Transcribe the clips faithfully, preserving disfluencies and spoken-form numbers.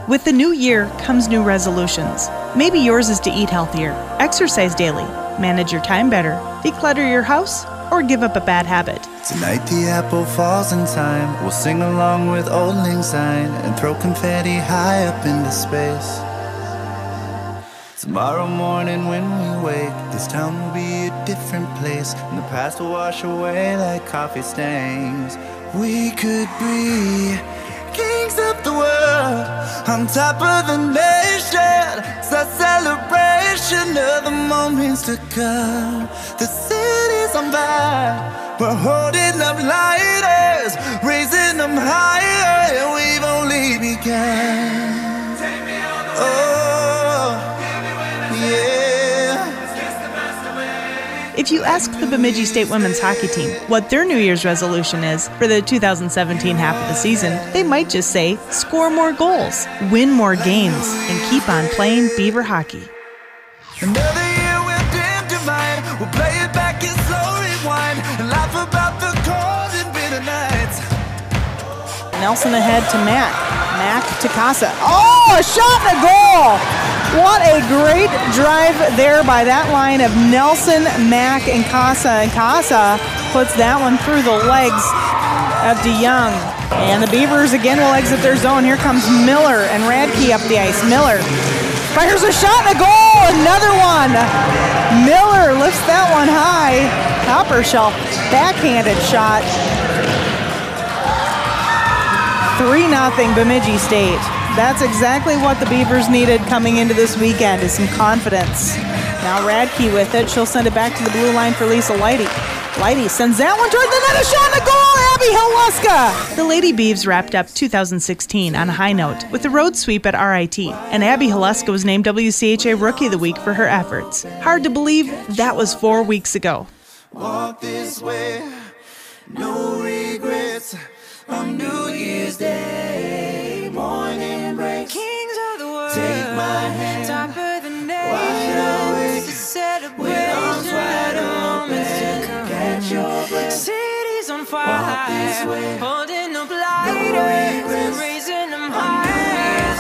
With the new year comes new resolutions. Maybe yours is to eat healthier, exercise daily, manage your time better, declutter your house, or give up a bad habit. Tonight the apple falls in time. We'll sing along with Old Lang Syne and throw confetti high up into space. Tomorrow morning when we wake, this town will be a different place, and the past will wash away like coffee stains. We could be kings of the world, on top of the nation. It's a celebration of the moments to come. The city's on fire, we're holding up lighters, raising them higher, and we've only begun. Oh, yeah. If you ask the Bemidji State women's hockey team what their New Year's resolution is for the two thousand seventeen half of the season, they might just say, score more goals, win more games, and keep on playing Beaver hockey. Another year we're dim divine. We'll play it back in slow rewind and laugh about the cold and bitter nights. Nelson ahead to Mac. Mac to Casa. Oh, a shot and a goal! What a great drive there by that line of Nelson, Mac, and Casa. And Casa puts that one through the legs of DeYoung. And the Beavers again will exit their zone. Here comes Miller and Radke up the ice. Miller fires a shot and a goal! Another one! Miller lifts that one high. Copper shelf backhanded shot. three nothing Bemidji State. That's exactly what the Beavers needed coming into this weekend, is some confidence. Now Radke with it. She'll send it back to the blue line for Lisa Leidy. Leidy sends that one toward the net. A shot and a goal! Abby Haluska! The Lady Beavs wrapped up two thousand sixteen on a high note with the road sweep at R I T, and Abby Haluska was named W C H A Rookie of the Week for her efforts. Hard to believe that was four weeks ago. Walk this way, no regrets. On New Year's Day, morning breaks, Kings of the world, take my hand, top of the wide awake, nation, celebration with arms wide of the moments open, to come. catch your breath, Cities on walk this fire, way, holding up no lighters, regrets, raising them on higher.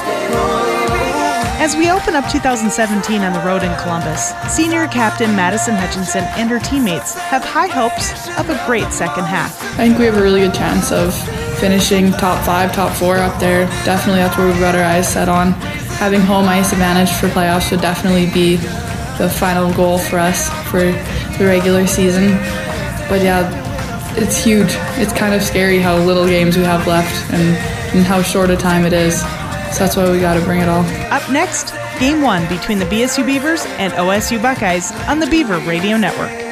As we open up two thousand seventeen on the road in Columbus, senior captain Madison Hutchinson and her teammates have high hopes of a great second half. I think we have a really good chance of finishing top five, top four up there. Definitely that's where we've got our eyes set on. Having home ice advantage for playoffs would definitely be the final goal for us for the regular season. But yeah, it's huge. It's kind of scary how little games we have left and, and how short a time it is. So that's why we got to bring it all. Up next, Game one between the B S U Beavers and O S U Buckeyes on the Beaver Radio Network.